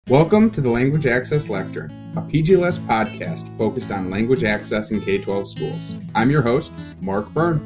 Welcome to the Language Access Lectern, a PGLS podcast focused on language access in K-12 schools. I'm your host, Mark Byrne.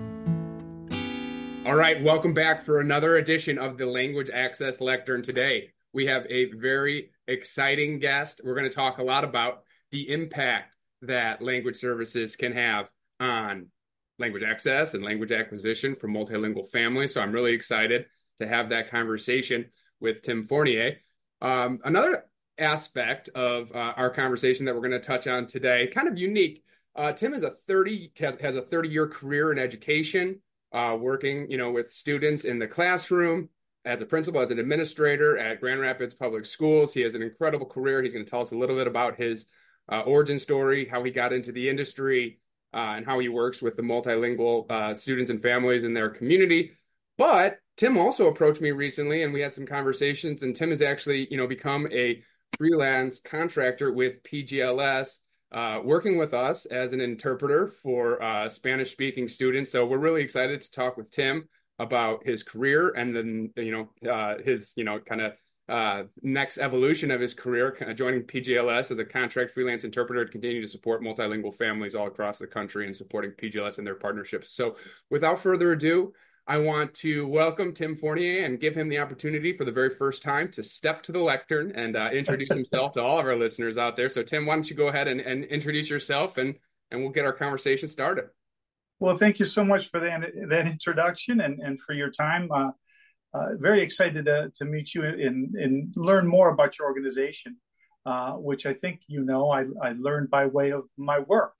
All right, welcome back for another edition of the Language Access Lectern. Today, we have a very exciting guest. We're going to talk a lot about the impact that language services can have on language access and language acquisition for multilingual families. So I'm really excited to have that conversation with Tim Fournier. Another aspect of our conversation that we're going to touch on today, kind of unique. Tim has a 30-year career in education, working, with students in the classroom as a principal, as an administrator at Grand Rapids Public Schools. He has an incredible career. He's going to tell us a little bit about his origin story, how he got into the industry, and how he works with the multilingual students and families in their community. But Tim also approached me recently, and we had some conversations, and Tim has actually, become a freelance contractor with PGLS, working with us as an interpreter for Spanish-speaking students. So we're really excited to talk with Tim about his career and then, his, next evolution of his career, joining PGLS as a contract freelance interpreter to continue to support multilingual families all across the country and supporting PGLS and their partnerships. So without further ado, I want to welcome Tim Fournier and give him the opportunity for the very first time to step to the lectern and introduce himself to all of our listeners out there. So Tim, why don't you go ahead and introduce yourself and we'll get our conversation started. Well, thank you so much for that introduction and for your time. Very excited to meet you and learn more about your organization, which I think I learned by way of my work.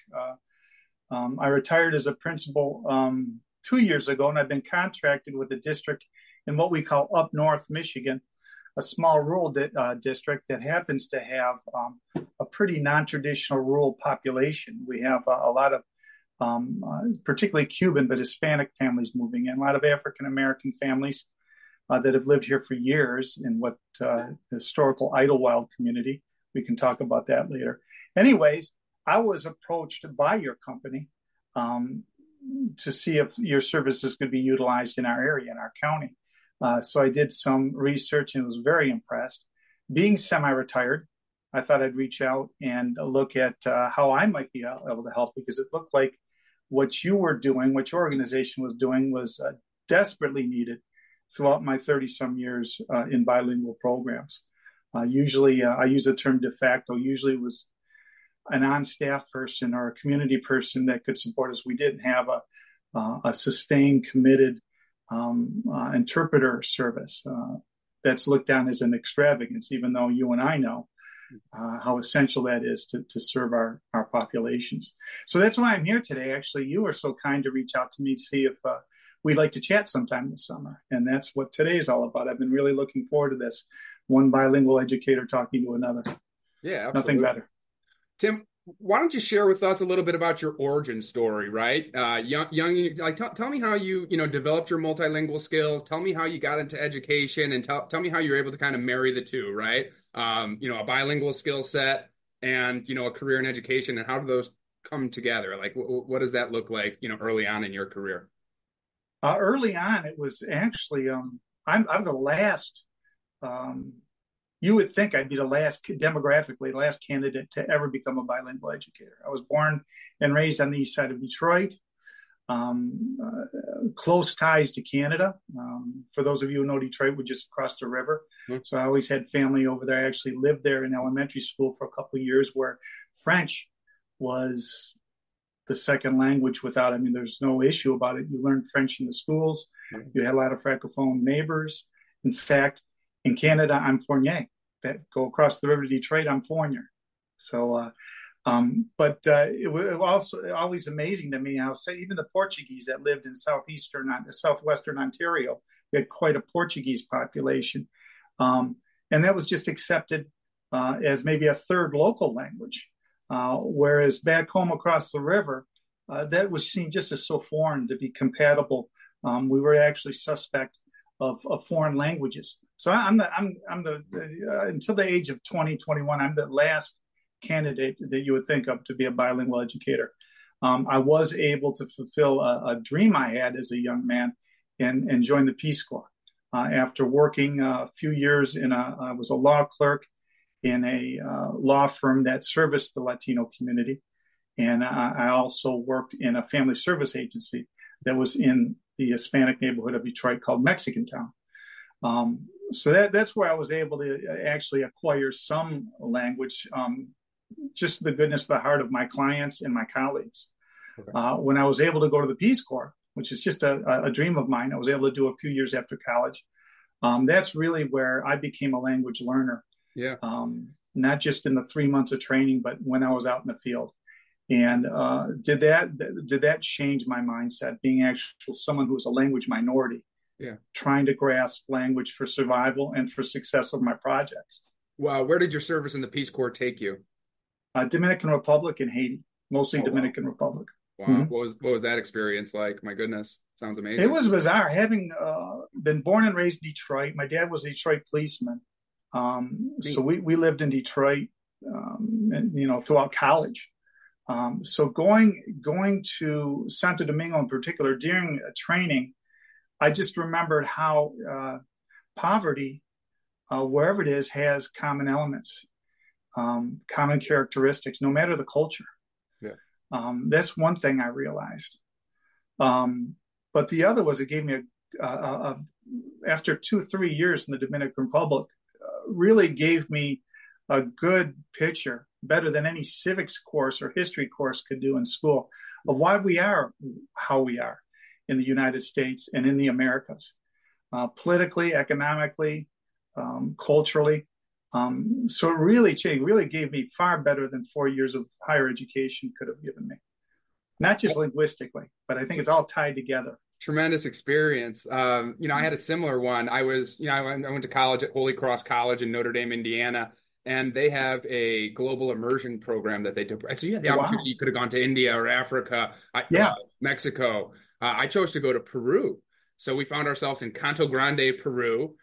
I retired as a principal 2 years ago, and I've been contracted with a district in what we call Up North Michigan, a small rural district that happens to have a pretty non-traditional rural population. We have a lot of particularly Cuban, but Hispanic families moving in, a lot of African-American families that have lived here for years in what the historical Idlewild community. We can talk about that later. Anyways, I was approached by your company to see if your services could be utilized in our area, in our county. So I did some research and was very impressed. Being semi-retired, I thought I'd reach out and look at how I might be able to help, because it looked like what you were doing, what your organization was doing, was desperately needed throughout my 30-some years in bilingual programs. Usually, I use the term de facto, usually was an on-staff person or a community person that could support us. We didn't have a sustained, committed interpreter service that's looked down as an extravagance, even though you and I know how essential that is to serve our populations. So that's why I'm here today. Actually, you were so kind to reach out to me to see if we'd like to chat sometime this summer. And that's what today is all about. I've been really looking forward to this. One bilingual educator talking to another. Yeah, absolutely. Nothing better. Tim, why don't you share with us a little bit about your origin story, right? Tell me how you, developed your multilingual skills. Tell me how you got into education, and tell me how you're able to kind of marry the two, right? A bilingual skill set and, a career in education, and how do those come together? Like, what does that look like, early on in your career? Early on, it was actually, I'm the last, you would think I'd be demographically the last candidate to ever become a bilingual educator. I was born and raised on the east side of Detroit, close ties to Canada. For those of you who know Detroit, we're just across the river. Mm-hmm. So I always had family over there. I actually lived there in elementary school for a couple of years, where French was the second language there's no issue about it. You learned French in the schools. Mm-hmm. You had a lot of Francophone neighbors. In fact, in Canada, I'm Fournier. Go across the river to Detroit, I'm Fournier. So, it was also always amazing to me how, say, even the Portuguese that lived in southwestern Ontario, we had quite a Portuguese population. And that was just accepted as maybe a third local language. Whereas back home across the river, that was seen just as so foreign to be compatible. We were actually suspect of foreign languages. So I'm the until the age of 20, 21, I'm the last candidate that you would think of to be a bilingual educator. I was able to fulfill a dream I had as a young man and join the Peace Corps. After working a few years I was a law clerk in a law firm that serviced the Latino community. And I also worked in a family service agency that was in the Hispanic neighborhood of Detroit called Mexican Town. So that's where I was able to actually acquire some language, just the goodness of the heart of my clients and my colleagues. Okay. When I was able to go to the Peace Corps, which is just a dream of mine, I was able to do a few years after college. That's really where I became a language learner. Yeah. Not just in the 3 months of training, but when I was out in the field. And did that change my mindset, being actually someone who was a language minority, trying to grasp language for survival and for success of my projects. Wow. Where did your service in the Peace Corps take you? Dominican Republic and Haiti, mostly Dominican Republic. Wow. Mm-hmm. What was that experience like? My goodness. Sounds amazing. It was bizarre. Having been born and raised in Detroit, my dad was a Detroit policeman. So we lived in Detroit, and, throughout college. So going to Santo Domingo in particular during a training, I just remembered how poverty, wherever it is, has common elements, common characteristics, no matter the culture. Yeah. That's one thing I realized. But the other was it gave me after 2-3 years in the Dominican Republic, really gave me a good picture, better than any civics course or history course could do in school, of why we are how we are in the United States and in the Americas, politically, economically, culturally. So it really changed, really gave me far better than 4 years of higher education could have given me. Not just linguistically, but I think it's all tied together. Tremendous experience. I had a similar one. I went to college at Holy Cross College in Notre Dame, Indiana, and they have a global immersion program that they do. So you had the opportunity. You could have gone to India or Africa, Mexico. I chose to go to Peru. So we found ourselves in Canto Grande, Peru.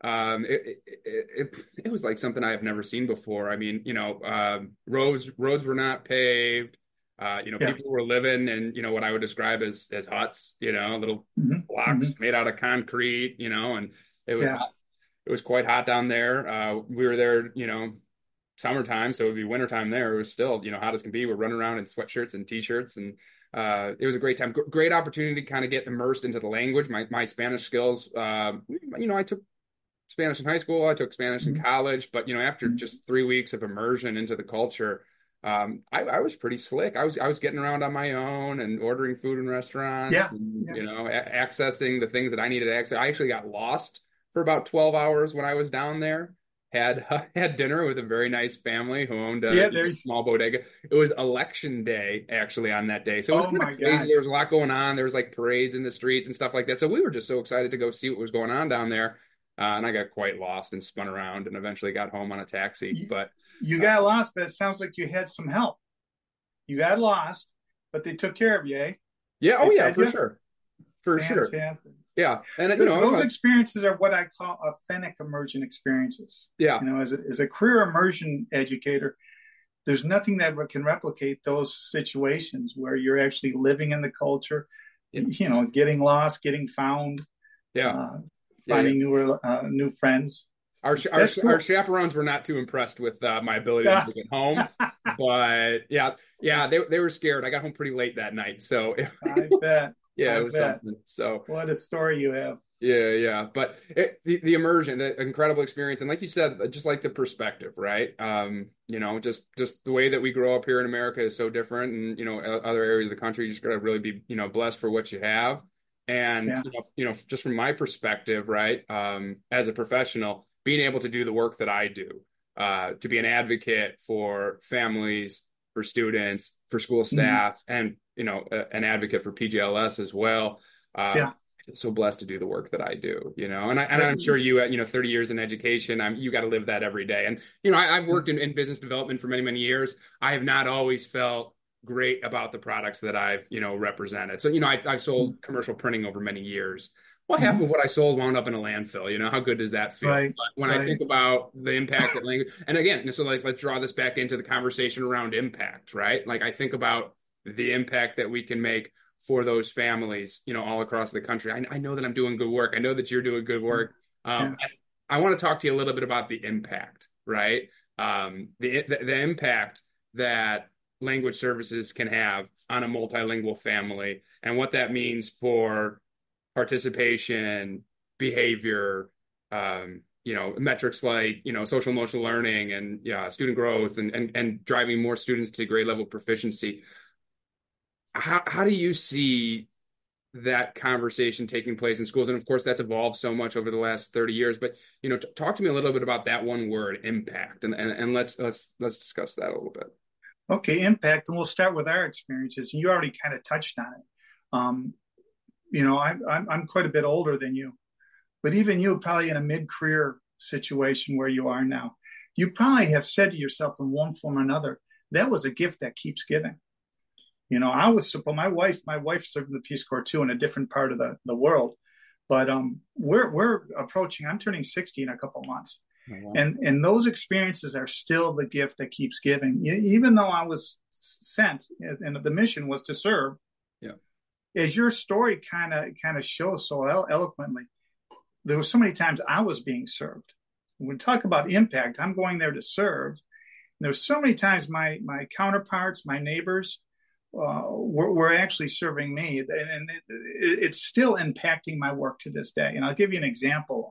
It was like something I have never seen before. I mean, roads were not paved. People were living in, what I would describe as huts, little blocks made out of concrete, and it was hot. It was quite hot down there. We were there, summertime, so it would be wintertime there. It was still, hot as can be. We're running around in sweatshirts and t-shirts, and it was a great time. Great opportunity to kind of get immersed into the language. My Spanish skills, I took Spanish in high school. I took Spanish in college, but, after just 3 weeks of immersion into the culture, I was pretty slick. I was getting around on my own and ordering food in restaurants, accessing the things that I needed to access. I actually got lost for about 12 hours when I was down there. Had dinner with a very nice family who owned a small bodega. It was election day actually on that day, so it was kind of crazy. There was a lot going on. There was like parades in the streets and stuff like that. So we were just so excited to go see what was going on down there. And I got quite lost and spun around and eventually got home on a taxi. But you got lost, but it sounds like you had some help. You got lost, but they took care of you, eh? Yeah. Oh, yeah, for sure. For sure. Yeah. And those experiences are what I call authentic immersion experiences. Yeah. As a career immersion educator, there's nothing that can replicate those situations where you're actually living in the culture, getting lost, getting found. Finding new friends. Our chaperones were not too impressed with my ability to get home, but they were scared. I got home pretty late that night, so I bet. It was something. So what a story you have. Yeah. But the immersion, the incredible experience, and like you said, just like the perspective, right? Just the way that we grow up here in America is so different, and other areas of the country, you just gotta really be blessed for what you have. And, just from my perspective, right, as a professional, being able to do the work that I do, to be an advocate for families, for students, for school staff, and, an advocate for PGLS as well. So blessed to do the work that I do, and I'm sure you, 30 years in education, you got to live that every day. And, I've worked in business development for many, many years. I have not always felt great about the products that I've, represented. So, I've sold commercial printing over many years. Well, half of what I sold wound up in a landfill. How good does that feel? Right. But when I think about the impact that language, and again, so let's draw this back into the conversation around impact, right? Like I think about the impact that we can make for those families, all across the country. I know that I'm doing good work. I know that you're doing good work. I want to talk to you a little bit about the impact, right? the impact that language services can have on a multilingual family and what that means for participation, behavior, metrics like, social emotional learning and student growth and driving more students to grade level proficiency. How do you see that conversation taking place in schools? And of course, that's evolved so much over the last 30 years. But talk to me a little bit about that one word, impact, and let's discuss that a little bit. Okay, impact, and we'll start with our experiences. You already kind of touched on it. I'm quite a bit older than you, but even you, probably in a mid-career situation where you are now, you probably have said to yourself in one form or another, that was a gift that keeps giving. My wife served in the Peace Corps too in a different part of the world, but we're approaching. I'm turning 60 in a couple months, oh, wow. and those experiences are still the gift that keeps giving. Even though I was sent, and the mission was to serve. Yeah. As your story kind of shows so eloquently, there were so many times I was being served. When we talk about impact, I'm going there to serve. And there were so many times my counterparts, my neighbors, were actually serving me, and it's still impacting my work to this day. And I'll give you an example.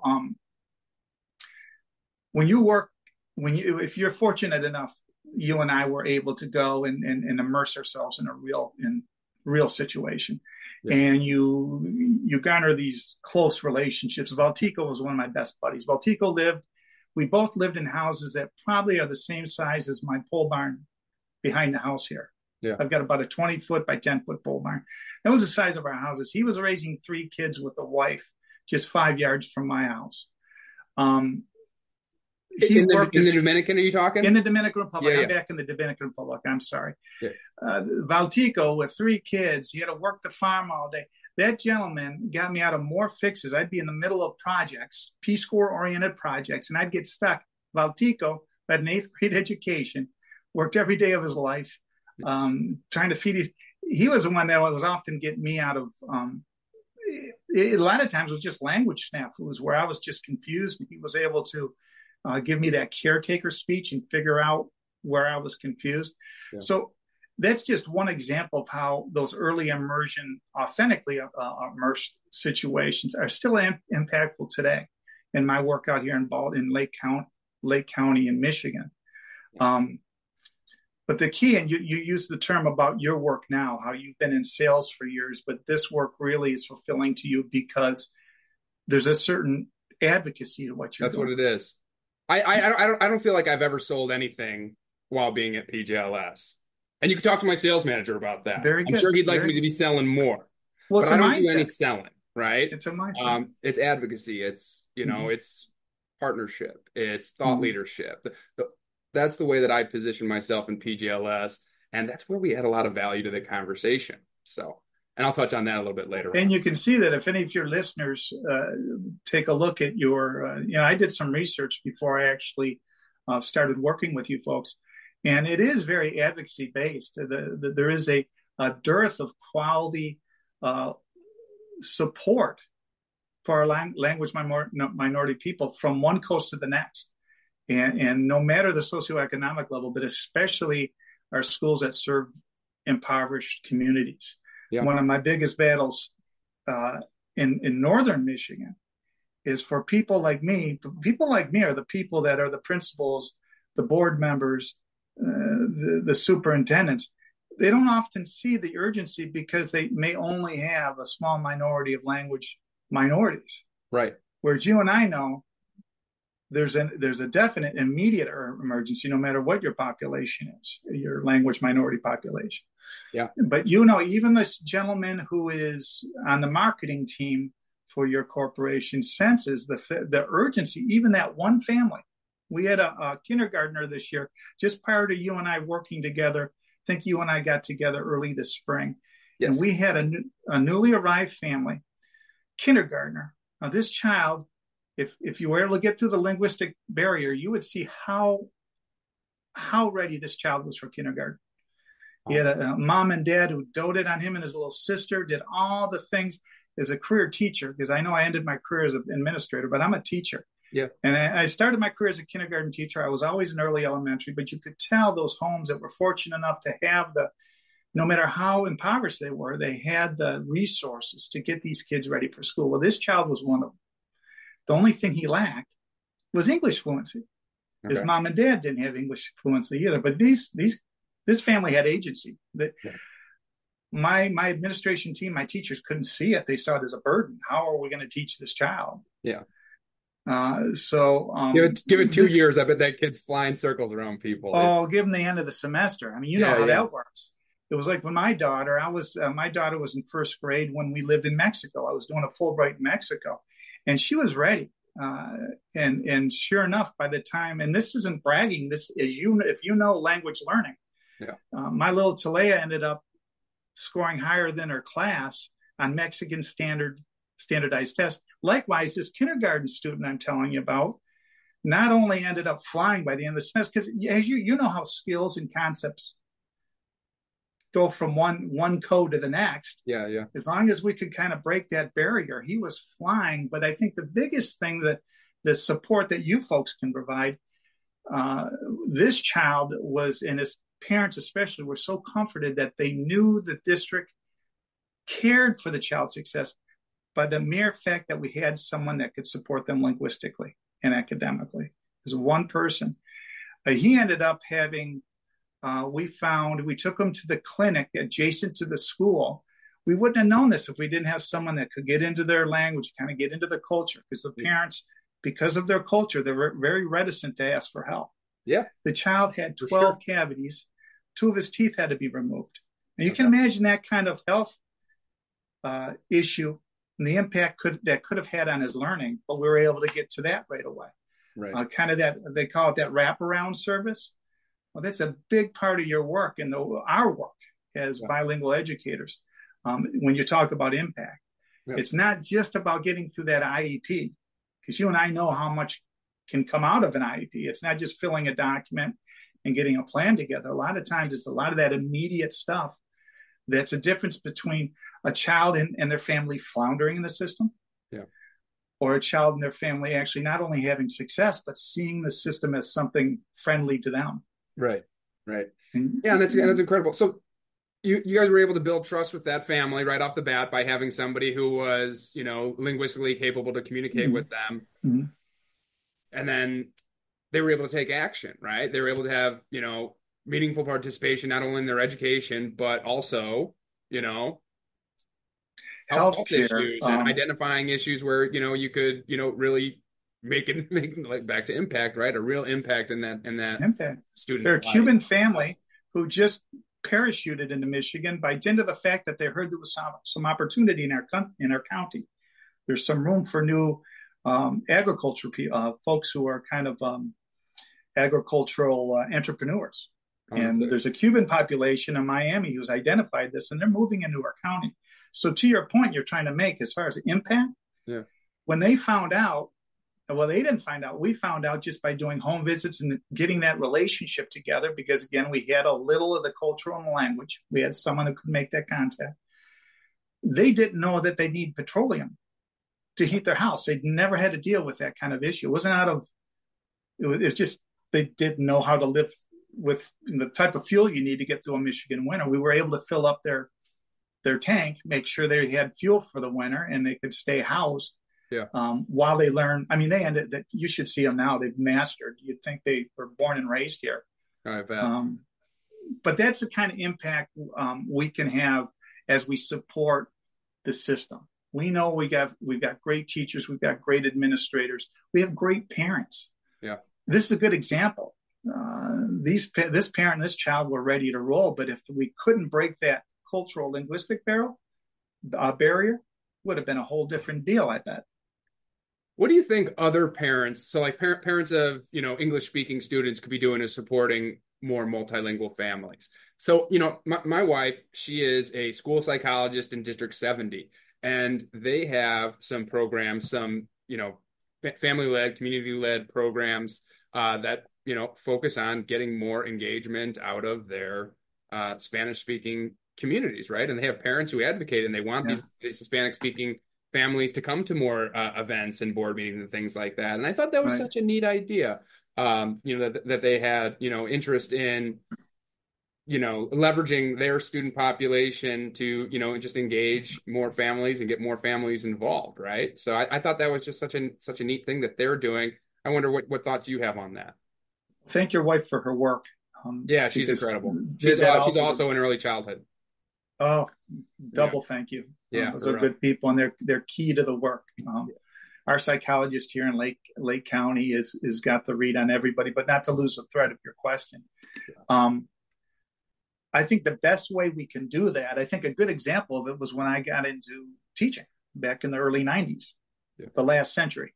If you're fortunate enough, you and I were able to go and immerse ourselves in a real situation, yeah. And you garner these close relationships. Valtico was one of my best buddies. We both lived in houses that probably are the same size as my pole barn behind the house here. Yeah. I've got about a 20-foot by 10-foot pole barn. That was the size of our houses. He was raising 3 kids with a wife just 5 yards from my house. In the Dominican, are you talking? In the Dominican Republic. Yeah. I'm back in the Dominican Republic. I'm sorry. Yeah. Valtico with 3 kids. He had to work the farm all day. That gentleman got me out of more fixes. I'd be in the middle of projects, Peace Corps-oriented projects, and I'd get stuck. Valtico had an 8th grade education, worked every day of his life, trying to feed he was the one that was often getting me out of a lot of times it was just language snafus where I was just confused, and he was able to give me that caretaker speech and figure out where I was confused. Yeah. So that's just one example of how those early immersion, authentically immersed situations are still impactful today in my work out here in Lake County in Michigan. But the key, and you use the term about your work now, how you've been in sales for years, but this work really is fulfilling to you because there's a certain advocacy to what you're doing. That's what it is. I don't feel like I've ever sold anything while being at PJLS. And you can talk to my sales manager about that. Very good. I'm sure he'd like me to be selling more. Well, but I don't do any selling, right? It's a mindset. It's advocacy. It's, it's partnership. It's thought leadership. That's the way that I position myself in PJLS. And that's where we add a lot of value to the conversation. So, and I'll touch on that a little bit later. And you can see that if any of your listeners take a look at your, I did some research before I actually started working with you folks. And it is very advocacy based. There is a dearth of quality support for our language minority people from one coast to the next. And no matter the socioeconomic level, but especially our schools that serve impoverished communities. Yeah. One of my biggest battles in northern Michigan is for people like me. People like me are the people that are the principals, the board members, the superintendents. They don't often see the urgency because they may only have a small minority of language minorities. Right. Whereas you and I know there's a definite immediate emergency, no matter what your population is, your language minority population. Yeah. But even this gentleman who is on the marketing team for your corporation senses the urgency. Even that one family. We had a kindergartner this year, just prior to you and I working together. I think you and I got together early this spring. Yes. And we had a newly arrived family, kindergartner. Now this child, if you were able to get through the linguistic barrier, you would see how ready this child was for kindergarten. He had a mom and dad who doted on him and his little sister, did all the things as a career teacher, because I know I ended my career as an administrator, but I'm a teacher. Yeah. And I started my career as a kindergarten teacher. I was always in early elementary, but you could tell those homes that were fortunate enough to have no matter how impoverished they were, they had the resources to get these kids ready for school. Well, this child was one of them. The only thing he lacked was English fluency. Okay. His mom and dad didn't have English fluency either, but this family had agency. My administration team, my teachers couldn't see it. They saw it as a burden. How are we going to teach this child? Yeah. Give it 2 years. I bet that kid's flying circles around people. Oh, give them the end of the semester. I mean, you know how that works. It was like when my daughter was in first grade when we lived in Mexico. I was doing a Fulbright in Mexico, and she was ready. And sure enough, by the time, and this isn't bragging, this is, if you know language learning, my little Talea ended up scoring higher than her class on Mexican standardized tests. Likewise, this kindergarten student I'm telling you about not only ended up flying by the end of the semester, because as you know how skills and concepts go from one code to the next. Yeah. As long as we could kind of break that barrier, he was flying. But I think the biggest thing that the support that you folks can provide, this child was, and his parents especially, were so comforted that they knew the district cared for the child's success by the mere fact that we had someone that could support them linguistically and academically. There's one person. He ended up having, we took him to the clinic adjacent to the school. We wouldn't have known this if we didn't have someone that could get into their language, kind of get into the culture, because the parents, because of their culture, they're very reticent to ask for help. Yeah. The child had 12 cavities. 2 of his teeth had to be removed. And you can imagine that kind of health issue and the impact that could have had on his learning, but we were able to get to that right away. Right. Kind of that, they call it that wraparound service. Well, that's a big part of your work and our work as bilingual educators. When you talk about impact, it's not just about getting through that IEP, because you and I know how much can come out of an IEP. It's not just filling a document and getting a plan together. A lot of times it's a lot of that immediate stuff that's a difference between a child and their family floundering in the system, or a child and their family actually not only having success, but seeing the system as something friendly to them. Right. And that's incredible. So you guys were able to build trust with that family right off the bat by having somebody who was, linguistically capable to communicate with them. Mm-hmm. And then they were able to take action, right? They were able to have, meaningful participation, not only in their education, but also, health issues and identifying issues where, you could, really make like back to impact, right? A real impact in that impact. Student's They're a life. Cuban family who just parachuted into Michigan by dint of the fact that they heard there was some opportunity in our county. There's some room for new agriculture folks who are kind of agricultural entrepreneurs. And there's a Cuban population in Miami who's identified this, and they're moving into our county. So to your point you're trying to make as far as impact, when they found out, well, they didn't find out. We found out just by doing home visits and getting that relationship together, because, again, we had a little of the culture and the language. We had someone who could make that contact. They didn't know that they need petroleum to heat their house. They'd never had to deal with that kind of issue. It was just they didn't know how to live with the type of fuel you need to get through a Michigan winter. We were able to fill up their tank, make sure they had fuel for the winter, and they could stay housed. While they learn. I mean, they ended that. You should see them now. They've mastered. You'd think they were born and raised here. I bet. But that's the kind of impact we can have as we support the system. We know we've got great teachers. We've got great administrators. We have great parents. Yeah. This is a good example. This parent and this child were ready to roll. But if we couldn't break that cultural linguistic barrier, would have been a whole different deal, I bet. What do you think other parents, so like parents of, English speaking students could be doing is supporting more multilingual families? So, my wife, she is a school psychologist in District 70, and they have some programs, some, family-led, community-led programs that, focus on getting more engagement out of their Spanish-speaking communities, right? And they have parents who advocate, and they want these Hispanic-speaking families to come to more events and board meetings and things like that. And I thought that was Right. such a neat idea. That they had, interest in, leveraging their student population to, just engage more families and get more families involved, right? So I thought that was just such a neat thing that they're doing. I wonder what thoughts you have on that. Thank your wife for her work. Yeah, she's incredible. She's also in early childhood. Oh, double Yeah. thank you. Yeah, Those are good people, and they're key to the work. Our psychologist here in Lake County is got the read on everybody, but not to lose the thread of your question. I think the best way we can do that, I think a good example of it was when I got into teaching back in the early 90s, the last century.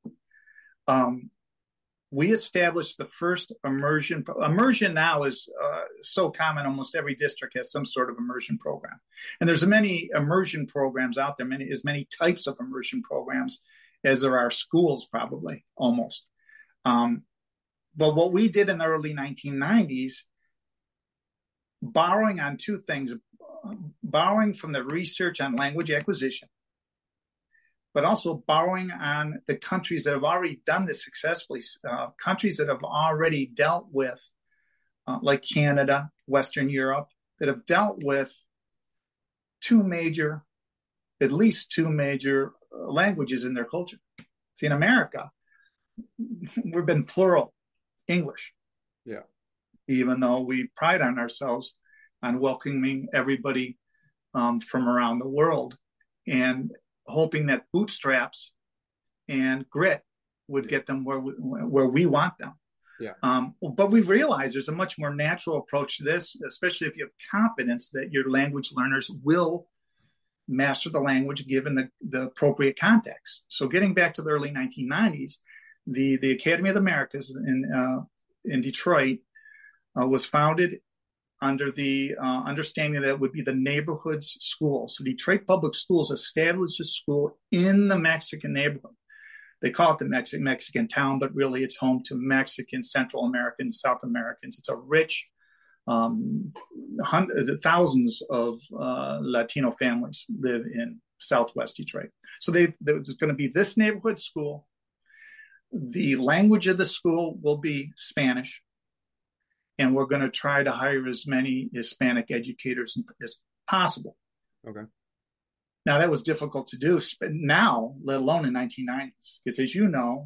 We established the first immersion. Immersion now is so common. Almost every district has some sort of immersion program. And there's many immersion programs out there, as many types of immersion programs as there are schools, probably, almost. But what we did in the early 1990s, borrowing on two things, borrowing from the research on language acquisition, but also borrowing on the countries that have already done this successfully, countries that have already dealt with, like Canada, Western Europe, that have dealt with at least two major languages in their culture. See, in America, we've been plural English. Yeah. Even though we pride on ourselves on welcoming everybody from around the world and hoping that bootstraps and grit would get them where we want them. Yeah. But we've realized there's a much more natural approach to this, especially if you have confidence that your language learners will master the language given the appropriate context. So getting back to the early 1990s, the Academy of the Americas in Detroit was founded under the understanding that it would be the neighborhood's school. So Detroit Public Schools established a school in the Mexican neighborhood. They call it the Mexican town, but really it's home to Mexicans, Central Americans, South Americans. It's a rich, thousands of Latino families live in Southwest Detroit. So there's going to be this neighborhood school. The language of the school will be Spanish. And we're going to try to hire as many Hispanic educators as possible. Okay. Now, that was difficult to do now, let alone in 1990s, because as you know,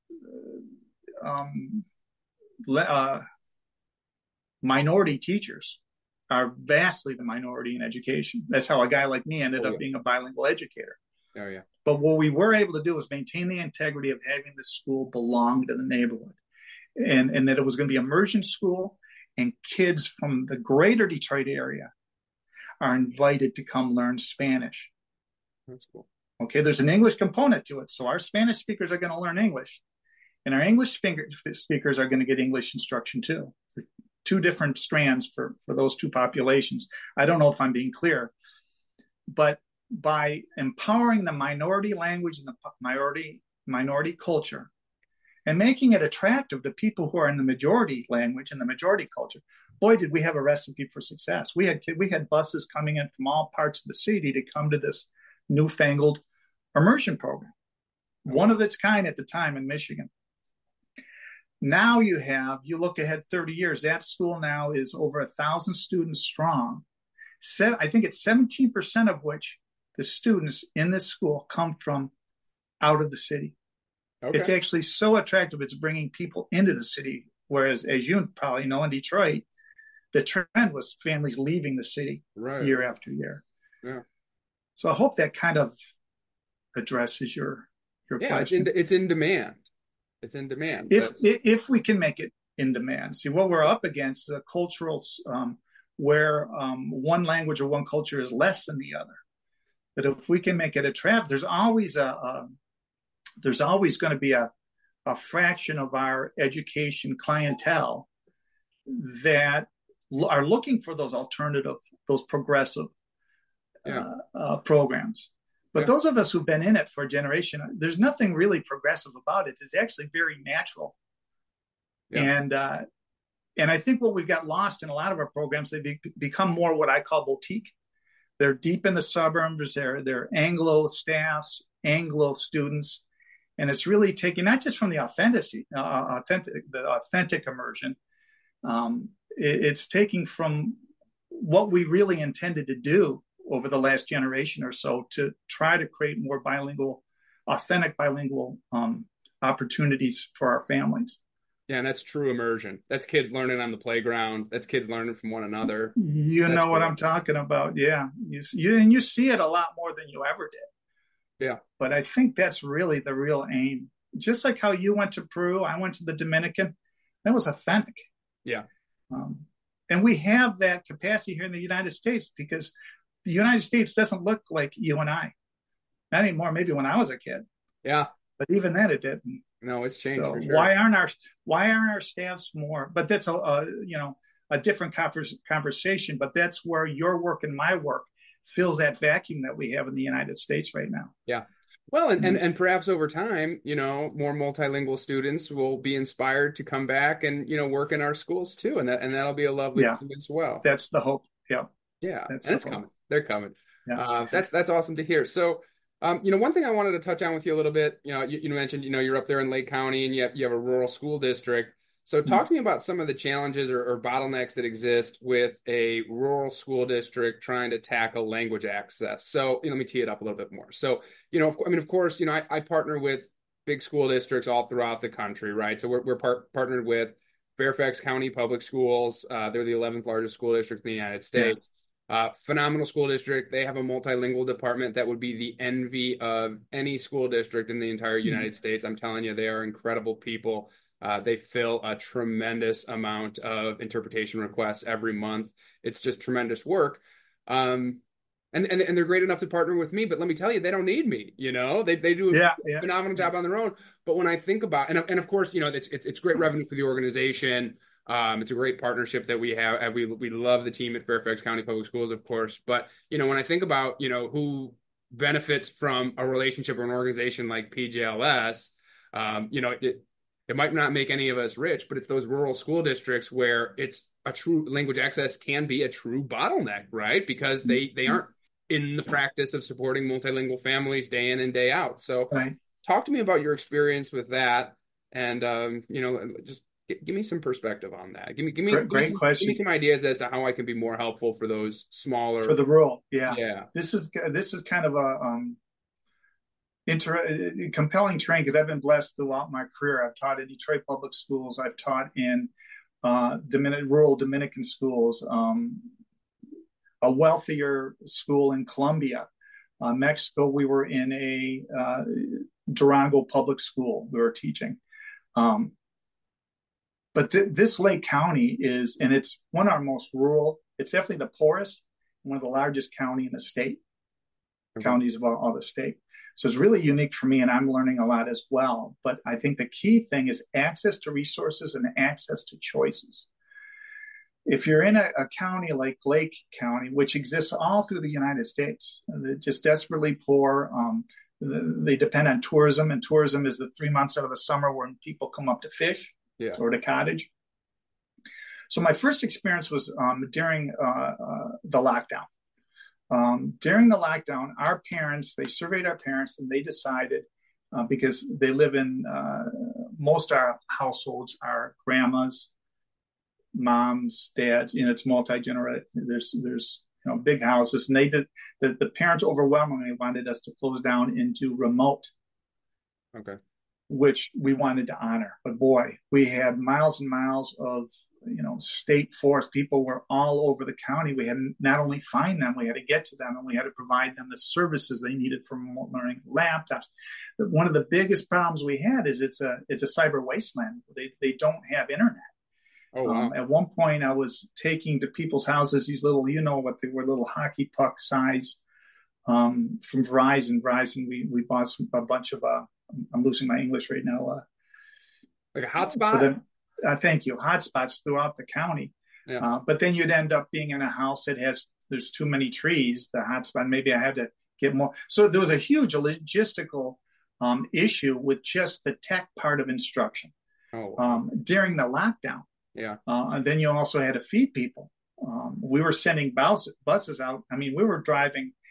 minority teachers are vastly the minority in education. That's how a guy like me ended up being a bilingual educator. Oh, yeah. But what we were able to do was maintain the integrity of having the school belong to the neighborhood. And that it was going to be immersion school, and kids from the greater Detroit area are invited to come learn Spanish. That's cool. Okay, there's an English component to it. So our Spanish speakers are going to learn English, and our English speakers are going to get English instruction too. Two different strands for those two populations. I don't know if I'm being clear, but by empowering the minority language and the minority culture, and making it attractive to people who are in the majority language and the majority culture, boy, did we have a recipe for success. We had buses coming in from all parts of the city to come to this newfangled immersion program, one of its kind at the time in Michigan. Now you look ahead 30 years, that school now is over 1,000 students strong. I think it's 17% of which the students in this school come from out of the city. Okay. It's actually so attractive. It's bringing people into the city. Whereas, as you probably know, in Detroit, the trend was families leaving the city year after year. Yeah. So I hope that kind of addresses your question. It's in demand. It's in demand. If we can make it in demand. See, what we're up against is a cultural where one language or one culture is less than the other. But if we can make it attractive, there's always going to be a fraction of our education clientele that are looking for those alternative, those progressive programs. But those of us who've been in it for a generation, there's nothing really progressive about it. It's actually very natural. Yeah. And I think what we've got lost in a lot of our programs, they become more what I call boutique. They're deep in the suburbs. They're Anglo staffs, Anglo students, and it's really taking not just from the authentic immersion. It's taking from what we really intended to do over the last generation or so to try to create more authentic bilingual opportunities for our families. Yeah, and that's true immersion. That's kids learning on the playground. That's kids learning from one another. You That's know what great. I'm talking about. Yeah. You see it a lot more than you ever did. Yeah. But I think that's really the real aim. Just like how you went to Peru, I went to the Dominican. That was authentic. Yeah. And we have that capacity here in the United States because the United States doesn't look like you and I. Not anymore, maybe when I was a kid. Yeah. But even then it didn't. No, it's changed So for sure. why aren't our staffs more? But that's a different conversation. But that's where your work and my work fills that vacuum that we have in the United States right now. Yeah. Well, and perhaps over time, more multilingual students will be inspired to come back and, work in our schools too. And that'll be a lovely thing as well. That's the hope. Yeah. Yeah. That's and it's coming. They're coming. Yeah. That's awesome to hear. So, one thing I wanted to touch on with you a little bit, you mentioned, you're up there in Lake County and you have a rural school district. So talk to me about some of the challenges or bottlenecks that exist with a rural school district trying to tackle language access. So, let me tee it up a little bit more. So, of course, I partner with big school districts all throughout the country, right? So we're partnered with Fairfax County Public Schools. They're the 11th largest school district in the United States. Phenomenal school district. They have a multilingual department that would be the envy of any school district in the entire United States. I'm telling you, they are incredible people. They fill a tremendous amount of interpretation requests every month. It's just tremendous work. And they're great enough to partner with me, but let me tell you, they don't need me. They do a phenomenal job on their own. But when I think about, and of course, it's great revenue for the organization. It's a great partnership that we have. We love the team at Fairfax County Public Schools, of course. But, when I think about, who benefits from a relationship or an organization like PJLS, it might not make any of us rich, but it's those rural school districts where it's a true language access can be a true bottleneck, right? Because they aren't in the practice of supporting multilingual families day in and day out. So talk to me about your experience with that. And, just give me some perspective on that. Give me some ideas as to how I can be more helpful for those smaller. For the rural. Yeah. This is kind of a, compelling terrain because I've been blessed throughout my career. I've taught in Detroit Public Schools. I've taught in rural Dominican schools, a wealthier school in Colombia. Mexico, we were in a Durango public school we were teaching. But this Lake County and it's one of our most rural, it's definitely the poorest, one of the largest county in the state, counties of all the state. So it's really unique for me, and I'm learning a lot as well. But I think the key thing is access to resources and access to choices. If you're in a county like Lake County, which exists all through the United States, they're just desperately poor. They depend on tourism, and tourism is the 3 months out of the summer when people come up to fish or to cottage. So my first experience was during the lockdown. During the lockdown, they surveyed our parents, and they decided, because they live in, most of our households are grandmas, moms, dads, it's multi-generational. There's big houses, and the parents overwhelmingly wanted us to close down into remote. Okay. Which we wanted to honor. But boy, we had miles and miles of, state forest. People were all over the county. We had to not only find them, we had to get to them, and we had to provide them the services they needed for remote learning, laptops. But one of the biggest problems we had is it's a cyber wasteland. They don't have internet. Oh, wow. At one point, I was taking to people's houses these little, what they were, little hockey puck size from Verizon. We bought a bunch of I'm losing my English right now. Like a hotspot? Thank you. Hotspots throughout the county. Yeah. But then you'd end up being in a house that there's too many trees, the hotspot. Maybe I had to get more. So there was a huge logistical issue with just the tech part of instruction during the lockdown. Yeah. And then you also had to feed people. We were sending buses out. I mean, we were driving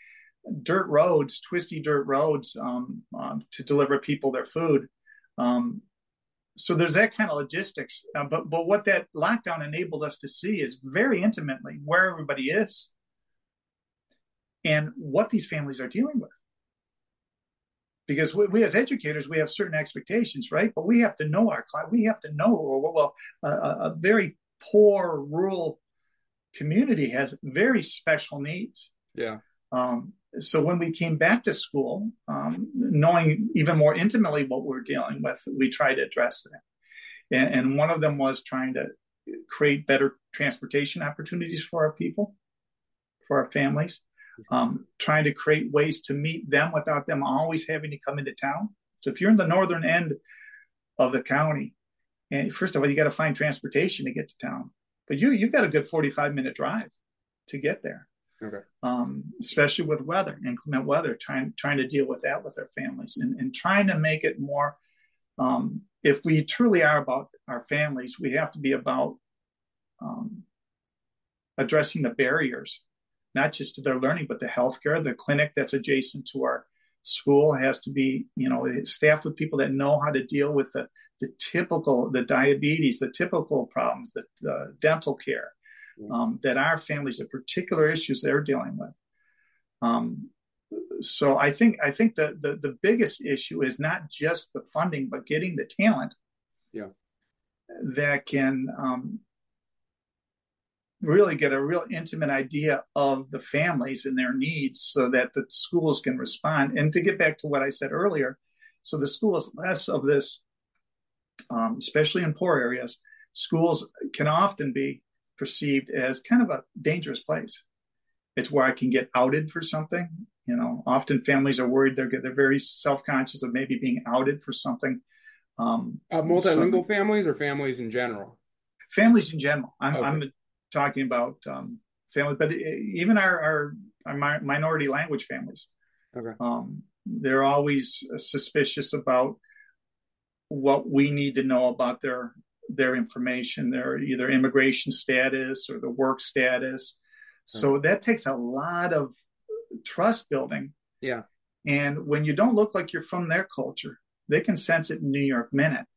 dirt roads, twisty dirt roads to deliver people their food. So there's that kind of logistics. But what that lockdown enabled us to see is very intimately where everybody is and what these families are dealing with. Because we as educators, we have certain expectations, right? But we have to know our client. We have to know, a very poor rural community has very special needs. Yeah. So when we came back to school, knowing even more intimately what we're dealing with, we tried to address that. And one of them was trying to create better transportation opportunities for our people, for our families, trying to create ways to meet them without them always having to come into town. So if you're in the northern end of the county, and first of all, you got to find transportation to get to town, but you've got a good 45-minute drive to get there. Okay. Especially with weather, inclement weather, trying to deal with that with our families and trying to make it more, if we truly are about our families, we have to be about addressing the barriers, not just to their learning, but the healthcare. The clinic that's adjacent to our school has to be, staffed with people that know how to deal with the diabetes, the typical problems, the dental care, that our families, the particular issues they're dealing with. So I think the biggest issue is not just the funding, but getting the talent that can really get a real intimate idea of the families and their needs so that the schools can respond. And to get back to what I said earlier, so the school is less of this, especially in poor areas, schools can often be perceived as kind of a dangerous place. It's where I can get outed for something. Often families are worried. They're very self-conscious of maybe being outed for something. Multilingual families or families in general? Families in general. Okay. I'm talking about families, but even our minority language families. Okay. They're always suspicious about what we need to know about their information, their either immigration status or the work status. So that takes a lot of trust building. Yeah. And when you don't look like you're from their culture, they can sense it in New York minute.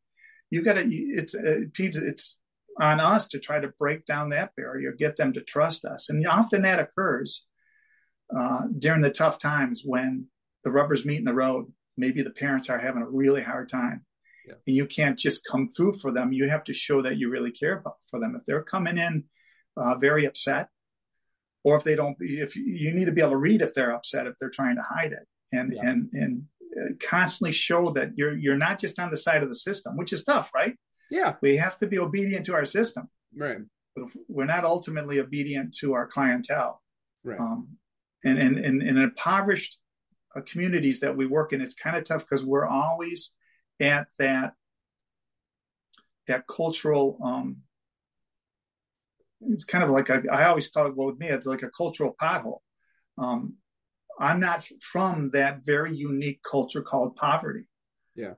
It's on us to try to break down that barrier, get them to trust us. And often that occurs during the tough times when the rubbers meet in the road. Maybe the parents are having a really hard time. Yeah. And you can't just come through for them. You have to show that you really care for them. If they're coming in very upset, or if you need to be able to read if they're upset, if they're trying to hide it, and constantly show that you're not just on the side of the system, which is tough, right? Yeah, we have to be obedient to our system, right? But if we're not ultimately obedient to our clientele, right? And in impoverished communities that we work in, it's kind of tough because we're always at that cultural. It's kind of like I always call it, well, with me, it's like a cultural pothole. I'm not from that very unique culture called poverty. Yeah.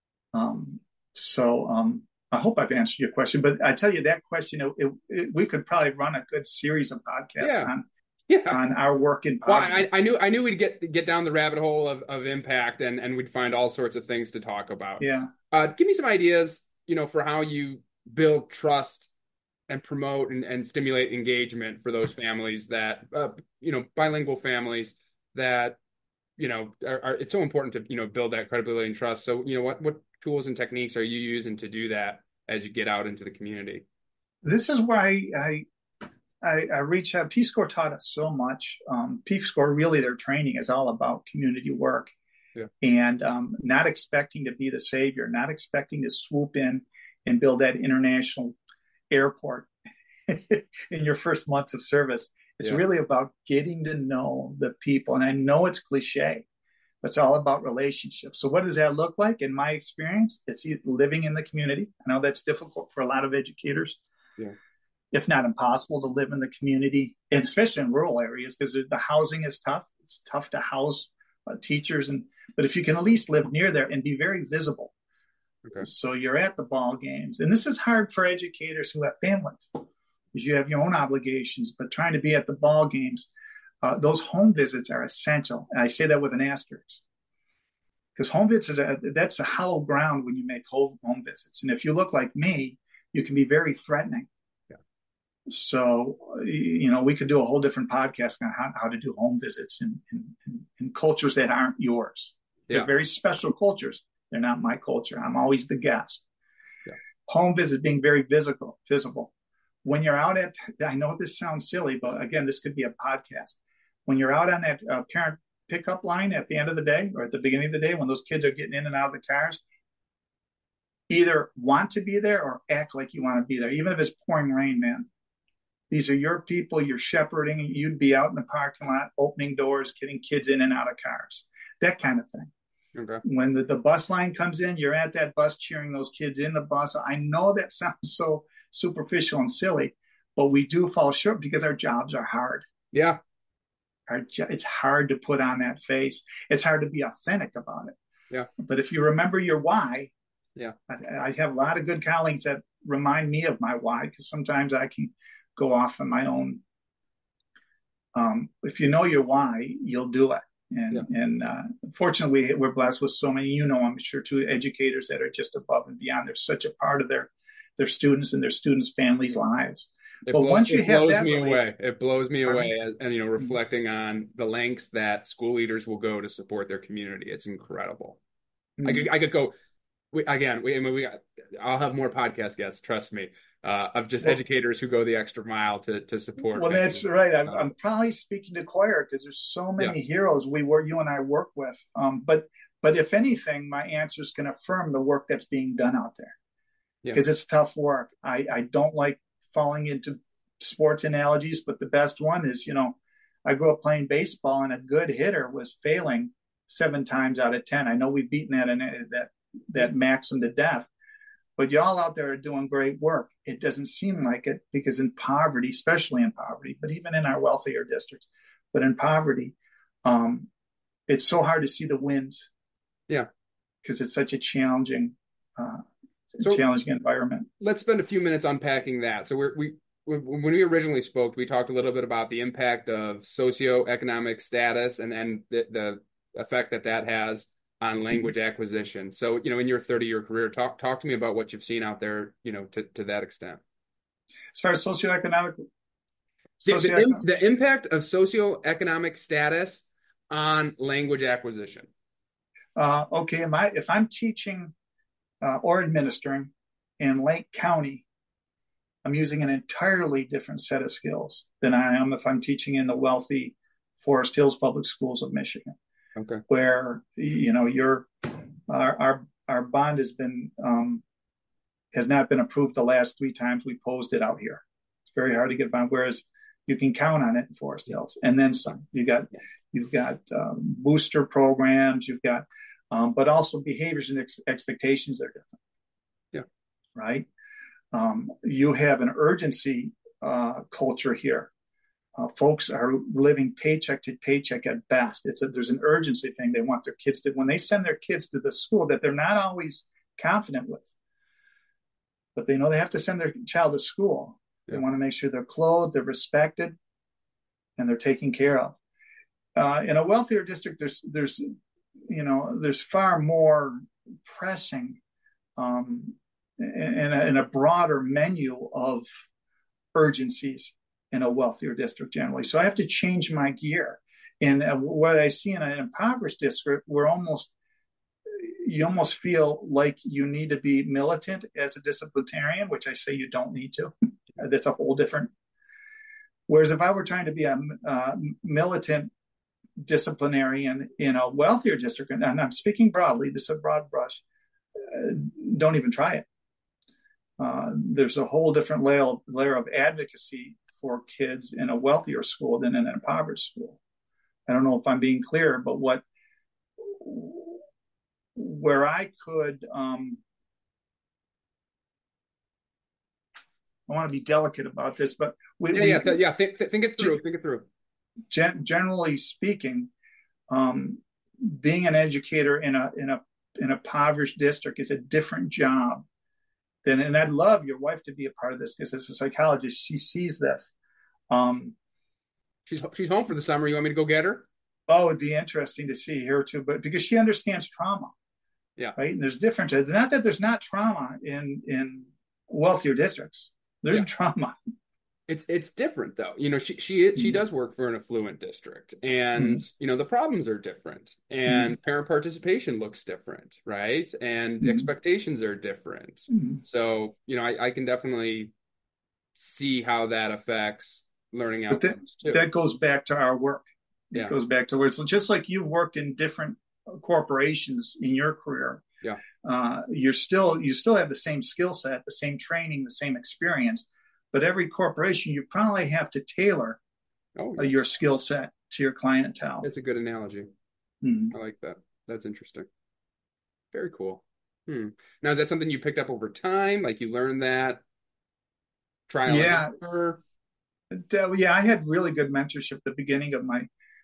So I hope I've answered your question, but I tell you that question, we could probably run a good series of podcasts on our work in poverty. Well, I knew we'd get down the rabbit hole of impact and we'd find all sorts of things to talk about. Yeah. Give me some ideas, for how you build trust and promote and stimulate engagement for those families that, bilingual families that, are it's so important to, build that credibility and trust. So, what tools and techniques are you using to do that as you get out into the community? This is where I reach out. Peace Corps taught us so much. Peace Corps, really, their training is all about community work, and not expecting to be the savior, not expecting to swoop in and build that international airport in your first months of service. It's really about getting to know the people. And I know it's cliche, but it's all about relationships. So what does that look like? In my experience, it's living in the community. I know that's difficult for a lot of educators, if not impossible to live in the community, and especially in rural areas, because the housing is tough. It's tough to house teachers. But if you can at least live near there and be very visible. Okay. So you're at the ball games. And this is hard for educators who have families, because you have your own obligations, but trying to be at the ball games, those home visits are essential. And I say that with an asterisk because home visits, that's a hollow ground when you make home visits. And if you look like me, you can be very threatening. Yeah. So, we could do a whole different podcast on how to do home visits in cultures that aren't yours. They're very special cultures. They're not my culture. I'm always the guest. Yeah. Home visit being very visible. When you're out I know this sounds silly, but again, this could be a podcast. When you're out on that parent pickup line at the end of the day or at the beginning of the day, when those kids are getting in and out of the cars, either want to be there or act like you want to be there, even if it's pouring rain, man. These are your people. You're shepherding. You'd be out in the parking lot, opening doors, getting kids in and out of cars, that kind of thing. Okay. When the bus line comes in, you're at that bus cheering those kids in the bus. I know that sounds so superficial and silly, but we do fall short because our jobs are hard. Yeah. It's hard to put on that face. It's hard to be authentic about it. Yeah. But if you remember your why, yeah, I have a lot of good colleagues that remind me of my why because sometimes I can go off on my own. If you know your why, you'll do it. And fortunately, we're blessed with so many, I'm sure, too, educators that are just above and beyond. They're such a part of their students and their students' families' lives. It blows me away. And, reflecting on the lengths that school leaders will go to support their community. It's incredible. Mm-hmm. I could go again. I'll have more podcast guests. Trust me. Of just educators who go the extra mile to support. Well, that's right. I'm probably speaking to choir because there's so many heroes you and I work with. But if anything, my answers can affirm the work that's being done out there because it's tough work. I don't like falling into sports analogies, but the best one is, I grew up playing baseball and a good hitter was failing 7 times out of 10. I know we've beaten that maxim to death. But y'all out there are doing great work. It doesn't seem like it because in poverty, especially in poverty, but even in our wealthier districts, but in poverty, it's so hard to see the wins. Yeah. Because it's such a challenging environment. Let's spend a few minutes unpacking that. So when we originally spoke, we talked a little bit about the impact of socioeconomic status and the effect that has on language acquisition. So, in your 30-year career, talk to me about what you've seen out there, to that extent. As far as socioeconomic, the impact of socioeconomic status on language acquisition. Okay, if I'm teaching or administering in Lake County, I'm using an entirely different set of skills than I am if I'm teaching in the wealthy Forest Hills Public Schools of Michigan. Okay. Where our bond has not been approved the last 3 times we posed it out here. It's very hard to get a bond. Whereas you can count on it in Forest Hills, and then some. You've got booster programs. You've got, but also behaviors and expectations are different. Yeah. Right. You have an urgency culture here. Folks are living paycheck to paycheck at best. There's an urgency thing. They want their kids to, when they send their kids to the school that they're not always confident with, but they know they have to send their child to school. They want to make sure they're clothed, they're respected, and they're taken care of. In a wealthier district, there's far more pressing and a broader menu of urgencies in a wealthier district generally. So I have to change my gear. And what I see in an impoverished district, you almost feel like you need to be militant as a disciplinarian, which I say you don't need to. That's a whole different. Whereas if I were trying to be a militant disciplinarian in a wealthier district, and I'm speaking broadly, this is a broad brush, don't even try it. There's a whole different layer of advocacy for kids in a wealthier school than in an impoverished school. I don't know if I'm being clear, but where I could, I want to be delicate about this, but think it through. Think it through. Generally speaking, being an educator in a impoverished district is a different job and I'd love your wife to be a part of this because as a psychologist, she sees this. She's home for the summer. You want me to go get her? Oh, it'd be interesting to see her too, but because she understands trauma, Yeah. right? And there's differences. It's not that there's not trauma in wealthier districts. There's Yeah. trauma. It's different though. She Mm-hmm. does work for an affluent district, and Mm-hmm. the problems are different, and parent participation looks different, right? And the Mm-hmm. expectations are different. Mm-hmm. So, I can definitely see how that affects learning But outcomes too. that goes back to our work. It Yeah. goes back to where it's just like you've worked in different corporations in your career. Yeah. You still have the same skill set, the same training, the same experience, but every corporation you probably have to tailor Oh, yeah. your skill set to your clientele. That's a good analogy. Mm. I like that. That's interesting. Very cool. Now, is that something you picked up over time? Like you learned that trial and Yeah, error? yeah. I had really good mentorship at the beginning of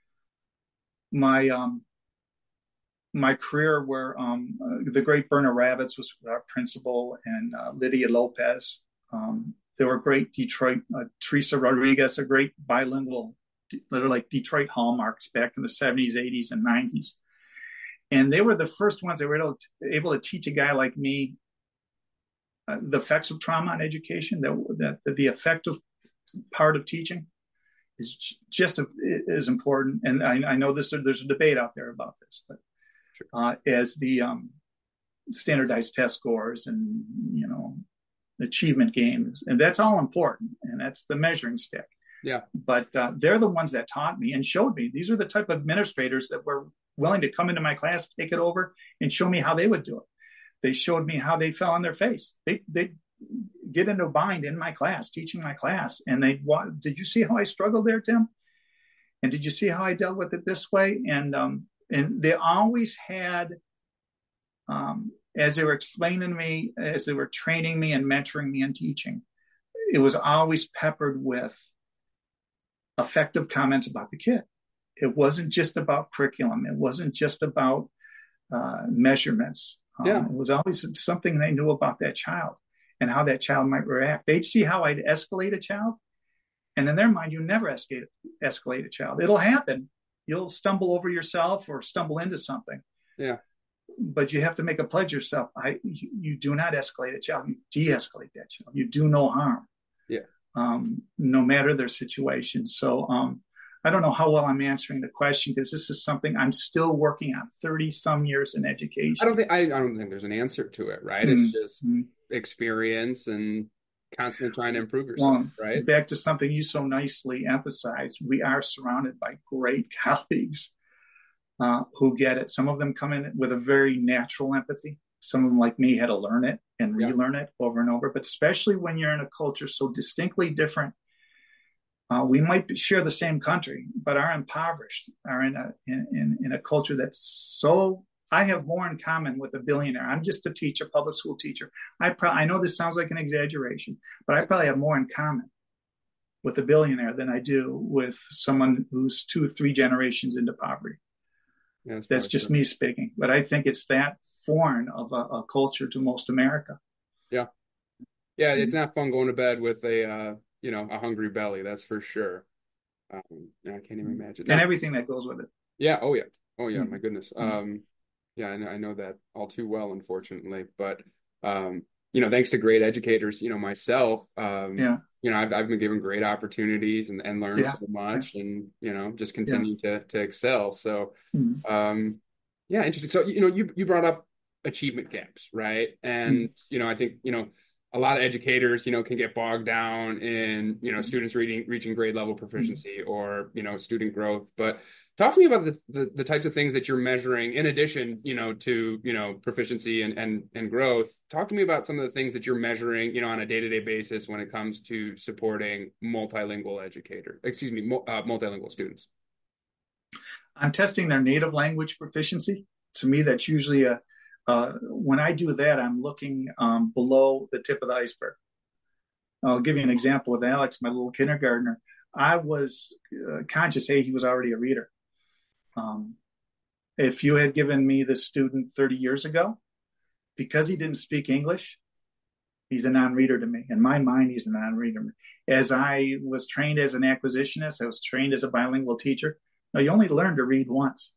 my my career, where the great Berna Ravitz was our principal, and Lydia Lopez. They were great Detroit. Teresa Rodriguez, a great bilingual, they're like Detroit hallmarks back in the 70s, 80s, and 90s. And they were the first ones that were able to teach a guy like me the effects of trauma on education, that the effective part of teaching is just as important. And I know there's a debate out there about this, but as the standardized test scores and achievement games, and that's all important, and that's the measuring stick. Yeah. But they're the ones that taught me and showed me. These are the type of administrators that were willing to come into my class, take it over, and show me how they would do it. They showed me how they fell on their face. They get into a bind in my class, teaching my class, and did you see how I struggled there, Tim? And did you see how I dealt with it this way? And they always had, as they were explaining to me, as they were training me and mentoring me and teaching, it was always peppered with effective comments about the kid. It wasn't just about curriculum. It wasn't just about measurements. Yeah. It was always something they knew about that child and how that child might react. They'd see how I'd escalate a child. And in their mind, you never escalate a child. It'll happen. You'll stumble over yourself or stumble into something. Yeah. But you have to make a pledge yourself. You do not escalate a child. You de-escalate that child. You do no harm. Yeah. No matter their situation. So I don't know how well I'm answering the question, because this is something I'm still working on 30 some years in education. I don't think there's an answer to it, right? It's just experience and constantly trying to improve yourself, right? Back to something you so nicely emphasized, we are surrounded by great colleagues who get it. Some of them come in with a very natural empathy. Some of them, like me, had to learn it and relearn it over and over. But especially when you're in a culture so distinctly different, we might share the same country, but are impoverished, are in a culture that's so. I have more in common with a billionaire. I'm just a teacher, public school teacher. I know this sounds like an exaggeration, but I probably have more in common with a billionaire than I do with someone who's 2-3 generations into poverty. Yeah, that's just true. Me speaking, but I think it's that foreign of a culture to most America. Yeah, it's not fun going to bed with a hungry belly. That's for sure. I can't even imagine. And everything that goes with it. Yeah. Oh yeah. My goodness. Yeah, I know that all too well, unfortunately. But thanks to great educators, myself, I've been given great opportunities and learned so much, and just continue to excel. So, interesting. So you brought up achievement gaps, right? And I think a lot of educators can get bogged down in students reaching grade level proficiency or student growth. But talk to me about the types of things that you're measuring in addition to proficiency and growth. Talk to me about some of the things that you're measuring on a day-to-day basis when it comes to supporting multilingual students. I'm testing their native language proficiency. To me, that's usually when I do that, I'm looking below the tip of the iceberg. I'll give you an example with Alex, my little kindergartner. I was conscious, he was already a reader. If you had given me this student 30 years ago, because he didn't speak English, He's a non-reader to me. In my mind, he's a non-reader. As I was trained as an acquisitionist, I was trained as a bilingual teacher. Now, you only learn to read once.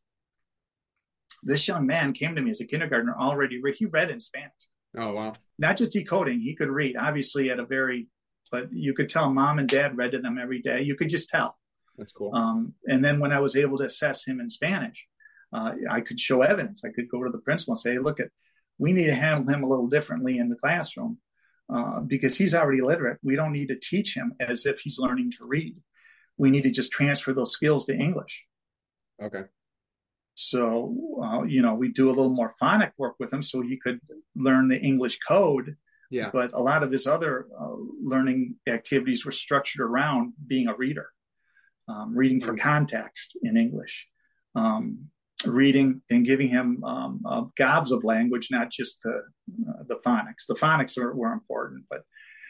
This young man came to me as a kindergartner already. He read in Spanish. Oh, wow. Not just decoding. He could read, obviously but you could tell mom and dad read to them every day. You could just tell. That's cool. And then when I was able to assess him in Spanish, I could show evidence. I could go to the principal and say, look, we need to handle him a little differently in the classroom because he's already literate. We don't need to teach him as if he's learning to read. We need to just transfer those skills to English. Okay. So, we do a little more phonic work with him so he could learn the English code. Yeah. But a lot of his other learning activities were structured around being a reader, reading for context in English, reading and giving him gobs of language, not just the phonics. The phonics were important, but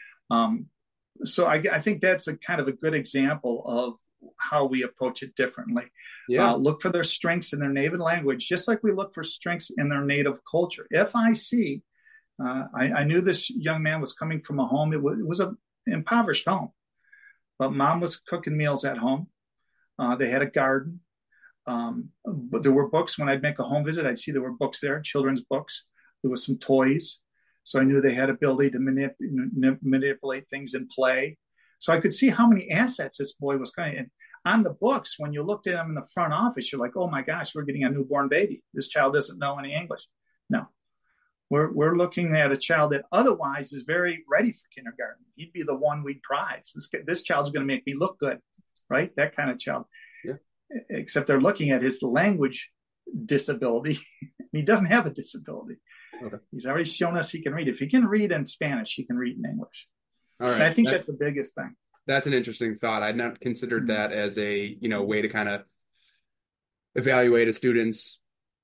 so I think that's a kind of a good example of how we approach it differently. Yeah. Look for their strengths in their native language, just like we look for strengths in their native culture. If I see, I knew this young man was coming from a home, it was an impoverished home, but mom was cooking meals at home. They had a garden. But there were books. When I'd make a home visit, I'd see there were books there, children's books. There was some toys. So I knew they had ability to manipulate things in play. So I could see how many assets this boy was going to. And on the books, when you looked at him in the front office, you're like, oh my gosh, we're getting a newborn baby. This child doesn't know any English. No, we're looking at a child that otherwise is very ready for kindergarten. He'd be the one we'd prize. This child's going to make me look good, right? That kind of child. Yeah. Except they're looking at his language disability. He doesn't have a disability. Okay. He's already shown us he can read. If he can read in Spanish, he can read in English. All right. And I think that's the biggest thing. That's an interesting thought. I'd not considered that as a, way to kind of evaluate a student's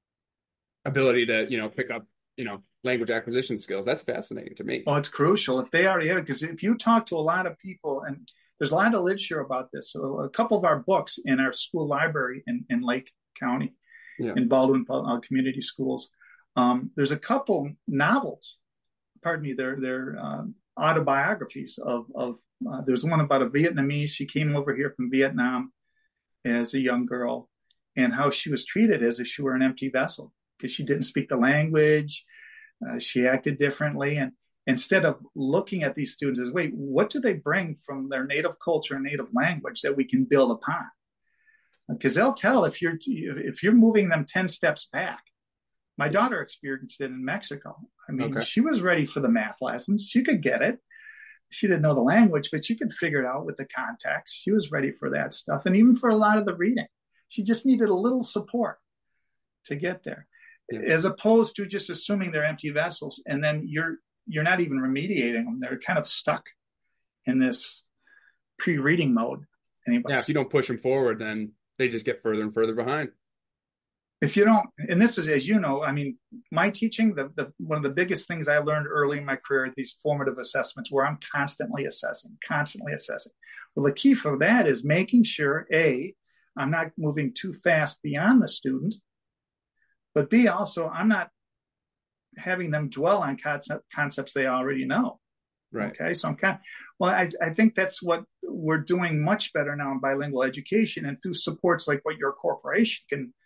ability to, pick up, language acquisition skills. That's fascinating to me. Oh, it's crucial. If they already have it, because if you talk to a lot of people, and there's a lot of literature about this. So a couple of our books in our school library in Lake County, in Baldwin Community Schools, there's a couple novels. Pardon me, they're autobiographies of there's one about a Vietnamese. She came over here from Vietnam as a young girl, and how she was treated as if she were an empty vessel because she didn't speak the language. She acted differently, and instead of looking at these students as, wait, what do they bring from their native culture and native language that we can build upon? Because they'll tell if you're moving them 10 steps back. My daughter experienced it in Mexico. I mean, She was ready for the math lessons. She could get it. She didn't know the language, but she could figure it out with the context. She was ready for that stuff. And even for a lot of the reading, she just needed a little support to get there, as opposed to just assuming they're empty vessels. And then you're not even remediating them. They're kind of stuck in this pre-reading mode. Anyways. Yeah, if you don't push them forward, then they just get further and further behind. If you don't, and this is, as you know, I mean, my teaching, the one of the biggest things I learned early in my career at these formative assessments where I'm constantly assessing. Well, the key for that is making sure, A, I'm not moving too fast beyond the student, but B, also, I'm not having them dwell on concepts they already know. Right. Okay. So I think that's what we're doing much better now in bilingual education, and through supports like what your corporation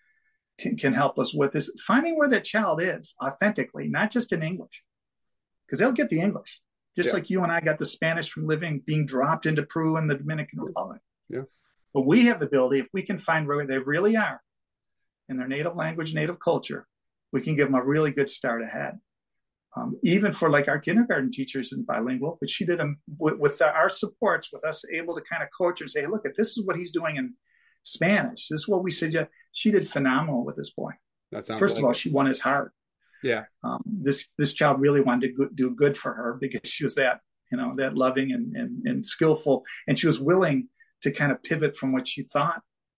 can help us with, is finding where that child is authentically, not just in English, because they'll get the English, just like you and I got the Spanish from being dropped into Peru and the Dominican Republic. Yeah. But we have the ability, if we can find where they really are in their native language, native culture, we can give them a really good start ahead. Even for like our kindergarten teachers in bilingual, but she did them with our supports, with us able to kind of coach her and say, hey, look, this is what he's doing in Spanish. This is what we suggest. She did phenomenal with this boy. That sounds First of all, she won his heart. Yeah. This child really wanted to do good for her because she was that loving and skillful, and she was willing to kind of pivot from what she thought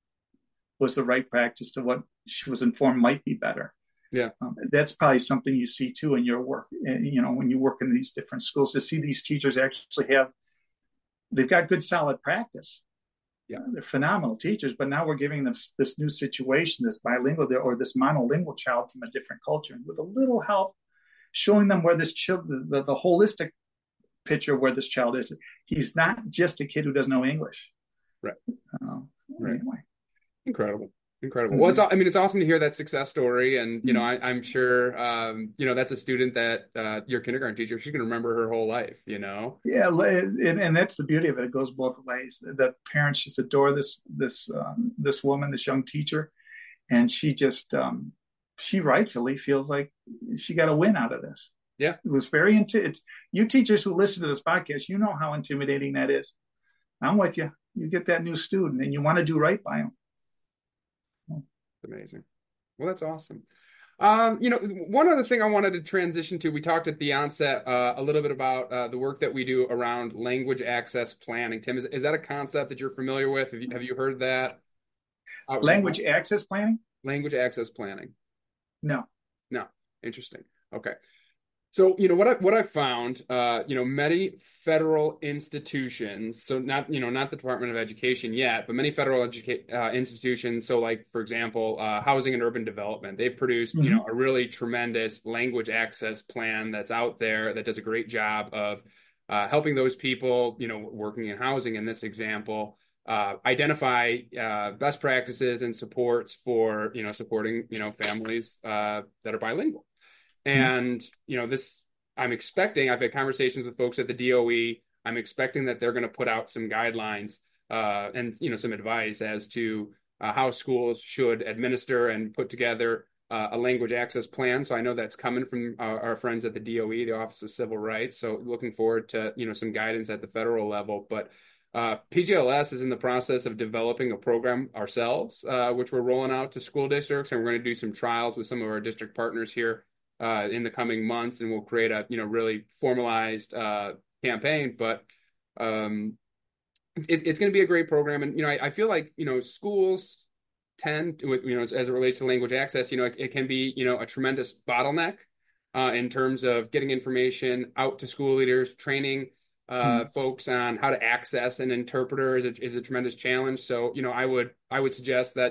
was the right practice to what she was informed might be better. Yeah. That's probably something you see too in your work, when you work in these different schools, to see these teachers actually they've got good solid practice. Yeah, they're phenomenal teachers, but now we're giving them this new situation, this bilingual or this monolingual child from a different culture, and with a little help, showing them where this the holistic picture of where this child is. He's not just a kid who doesn't know English. Right. Uh, Right. Anyway. Incredible. Incredible. Well, it's awesome to hear that success story. And, I'm sure, that's a student that your kindergarten teacher, she's going to remember her whole life, Yeah. And that's the beauty of it. It goes both ways. The parents just adore this woman, this young teacher. And she rightfully feels like she got a win out of this. Yeah. It was it's you teachers who listen to this podcast, you know how intimidating that is. I'm with you. You get that new student and you want to do right by them. Amazing. Well, that's awesome. One other thing I wanted to transition to, we talked at the onset a little bit about the work that we do around language access planning. Tim, is that a concept that you're familiar with? Have you heard that? Language access planning? Language access planning. No. Interesting. Okay. So, what I found, many federal institutions, so not the Department of Education yet, but many federal institutions. So like, for example, Housing and Urban Development, they've produced, a really tremendous language access plan that's out there that does a great job of helping those people, working in housing in this example, identify best practices and supports for, supporting, families that are bilingual. And, I've had conversations with folks at the DOE. I'm expecting that they're going to put out some guidelines and, some advice as to how schools should administer and put together a language access plan. So I know that's coming from our friends at the DOE, the Office of Civil Rights. So looking forward to, some guidance at the federal level. But PGLS is in the process of developing a program ourselves, which we're rolling out to school districts. And we're going to do some trials with some of our district partners here in the coming months, and we'll create a really formalized campaign. But it's going to be a great program, and I feel like schools tend to, as it relates to language access, it can be a tremendous bottleneck in terms of getting information out to school leaders, training folks on how to access an interpreter is a tremendous challenge. So I would suggest that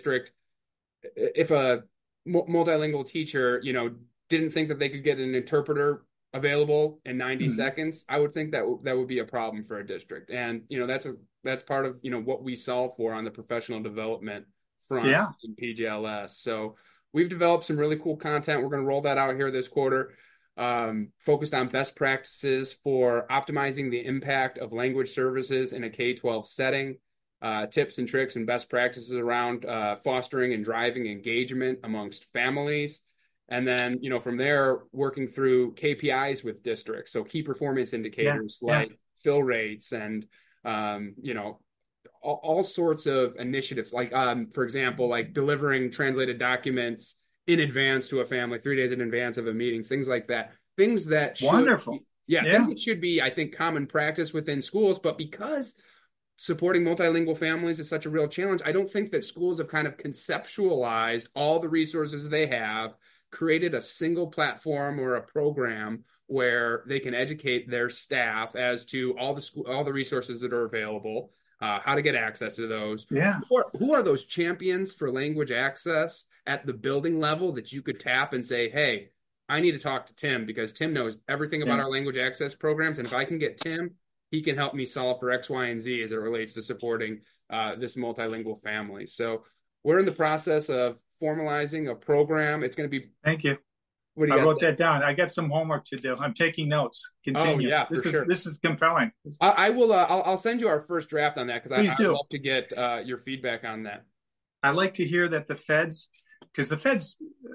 if a multilingual teacher, didn't think that they could get an interpreter available in 90 seconds, I would think that would be a problem for a district. And, that's part of, what we solve for on the professional development front in PGLS. So we've developed some really cool content. We're going to roll that out here this quarter, focused on best practices for optimizing the impact of language services in a K-12 setting. Tips and tricks and best practices around fostering and driving engagement amongst families. And then, from there, working through KPIs with districts. So key performance indicators like fill rates and, all sorts of initiatives, like, for example, like delivering translated documents in advance to a family, 3 days in advance of a meeting, things like that. Things that wonderful. Things that should be, I think, common practice within schools. But because supporting multilingual families is such a real challenge, I don't think that schools have kind of conceptualized all the resources they have, created a single platform or a program where they can educate their staff as to all the resources that are available, how to get access to those. Yeah. Who are those champions for language access at the building level that you could tap and say, hey, I need to talk to Tim because Tim knows everything about our language access programs. And if I can get Tim, he can help me solve for X, Y, and Z as it relates to supporting this multilingual family. So we're in the process of formalizing a program. It's going to be. Thank you. I wrote that down. I got some homework to do. I'm taking notes. Continue. Oh, yeah, This is compelling. I will. I'll send you our first draft on that because I'd love to get your feedback on that. I like to hear that the feds, because the feds,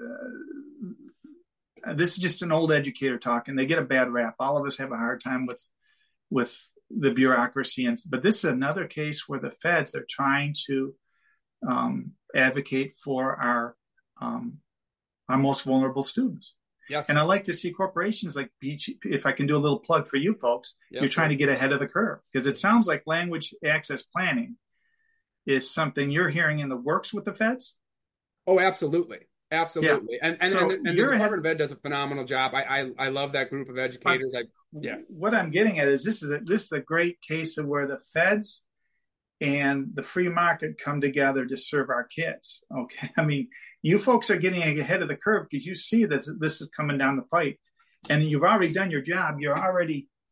this is just an old educator talking. They get a bad rap. All of us have a hard time with the bureaucracy, but this is another case where the feds are trying to advocate for our most vulnerable students. Yes. And I like to see corporations like Beach, if I can do a little plug for you folks, you're trying to get ahead of the curve, because it sounds like language access planning is something you're hearing in the works with the feds. Oh, absolutely. Absolutely. Yeah. And the Department of Ed does a phenomenal job. I love that group of educators. What I'm getting at is this is a great case of where the feds and the free market come together to serve our kids. Okay. I mean, you folks are getting ahead of the curve because you see that this is coming down the pipe, and you've already done your job. You're already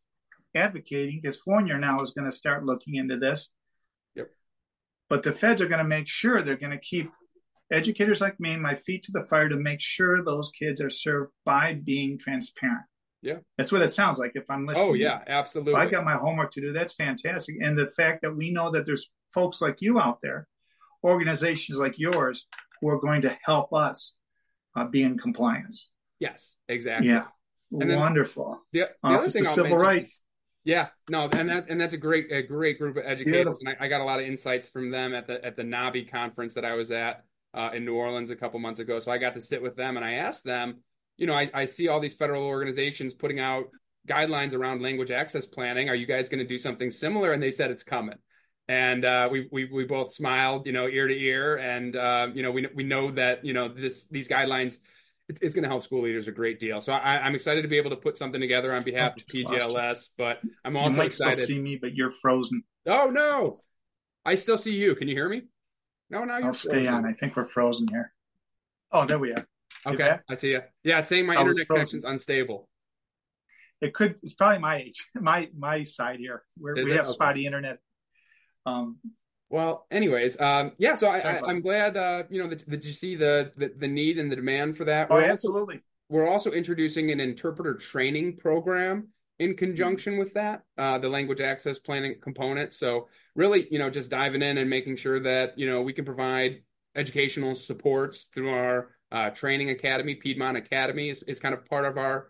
advocating because Fournier now is going to start looking into this. Yep. But the feds are going to make sure they're going to keep educators like me, my feet to the fire to make sure those kids are served by being transparent. Yeah. That's what it sounds like if I'm listening. Oh, yeah, absolutely. I got my homework to do. That's fantastic. And the fact that we know that there's folks like you out there, organizations like yours, who are going to help us be in compliance. Yes, exactly. Yeah. And wonderful. The other thing I'll Civil Rights. Yeah, no, and that's a great group of educators, and I got a lot of insights from them at the NABI conference that I was at in New Orleans a couple months ago. So I got to sit with them, and I asked them, I see all these federal organizations putting out guidelines around language access planning. Are you guys going to do something similar? And they said it's coming. And we both smiled, ear to ear, and we know that these guidelines. It's going to help school leaders a great deal. So I'm excited to be able to put something together on behalf of PGLS, but I'm also you might excited. Still see me, but you're frozen. Oh, no. I still see you. Can you hear me? No, you're I'll stay on. I think we're frozen here. Oh, there we are. Okay, I see you. Yeah, it's saying my internet connection's unstable. It's probably my age, my side here. We have spotty internet. Well, anyways, so I'm glad, that you see the need and the demand for that. Absolutely. We're also introducing an interpreter training program in conjunction with that, the language access planning component. So really, just diving in and making sure that, we can provide educational supports through our training academy. Piedmont Academy is kind of part of our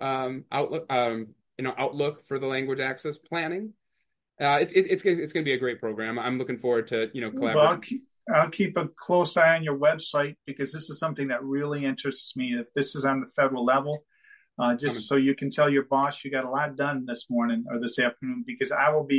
outlook for the language access planning. It's going to be a great program. I'm looking forward to collaborating. Well, I'll keep a close eye on your website because this is something that really interests me. If this is on the federal level, so you can tell your boss you got a lot done this morning or this afternoon, because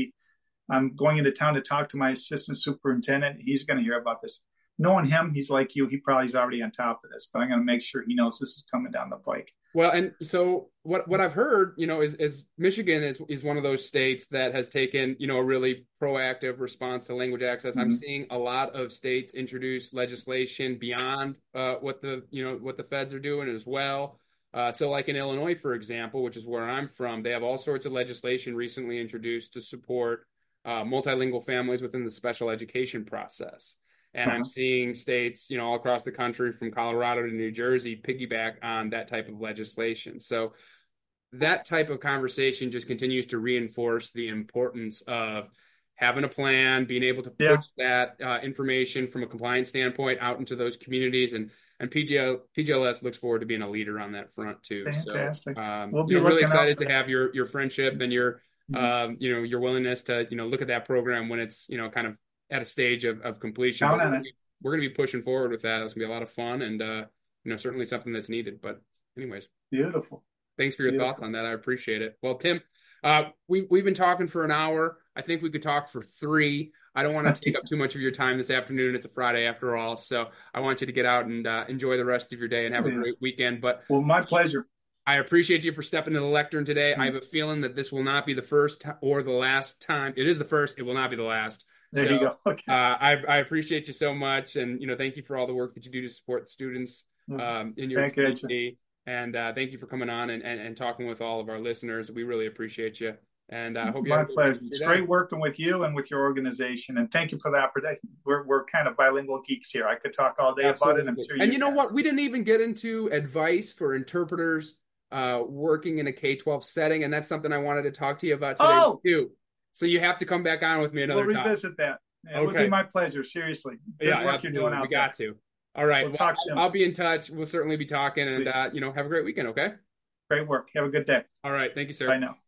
I'm going into town to talk to my assistant superintendent. He's going to hear about this. Knowing him, he's like you. He probably is already on top of this, but I'm going to make sure he knows this is coming down the pike. Well, and so what I've heard, is Michigan is one of those states that has taken, a really proactive response to language access. Mm-hmm. I'm seeing a lot of states introduce legislation beyond what the feds are doing as well. So like in Illinois, for example, which is where I'm from, they have all sorts of legislation recently introduced to support multilingual families within the special education process. And I'm seeing states, all across the country from Colorado to New Jersey piggyback on that type of legislation. So that type of conversation just continues to reinforce the importance of having a plan, being able to push that information from a compliance standpoint out into those communities. And PGLS looks forward to being a leader on that front too. Fantastic. So, we'll be really excited to have your friendship and your, your willingness to, look at that program when it's, kind of at a stage of completion. We're going to be pushing forward with that. It's going to be a lot of fun and, certainly something that's needed. But anyways. Beautiful. Thanks for your thoughts on that. I appreciate it. Well, Tim, we've been talking for an hour. I think we could talk for 3. I don't want to take up too much of your time this afternoon. It's a Friday after all. So I want you to get out and enjoy the rest of your day and have a great weekend. But my pleasure. I appreciate you for stepping to the lectern today. I have a feeling that this will not be the first or the last time. It is the first. It will not be the last. There you go. Okay. I appreciate you so much. And, thank you for all the work that you do to support the students in your community. And thank you for coming on and talking with all of our listeners. We really appreciate you. And I hope you have a pleasure. It's great working with you and with your organization. And thank you for the opportunity. We're kind of bilingual geeks here. I could talk all day about it. I'm sure and you know what? We didn't even get into advice for interpreters working in a K-12 setting. And that's something I wanted to talk to you about today too. So you have to come back on with me another time. We'll revisit that. It would be my pleasure. Seriously. Good work you're doing out we got there. to. All right. We'll talk soon. I'll be in touch. We'll certainly be talking and, have a great weekend. Okay. Great work. Have a good day. All right. Thank you, sir. Bye now.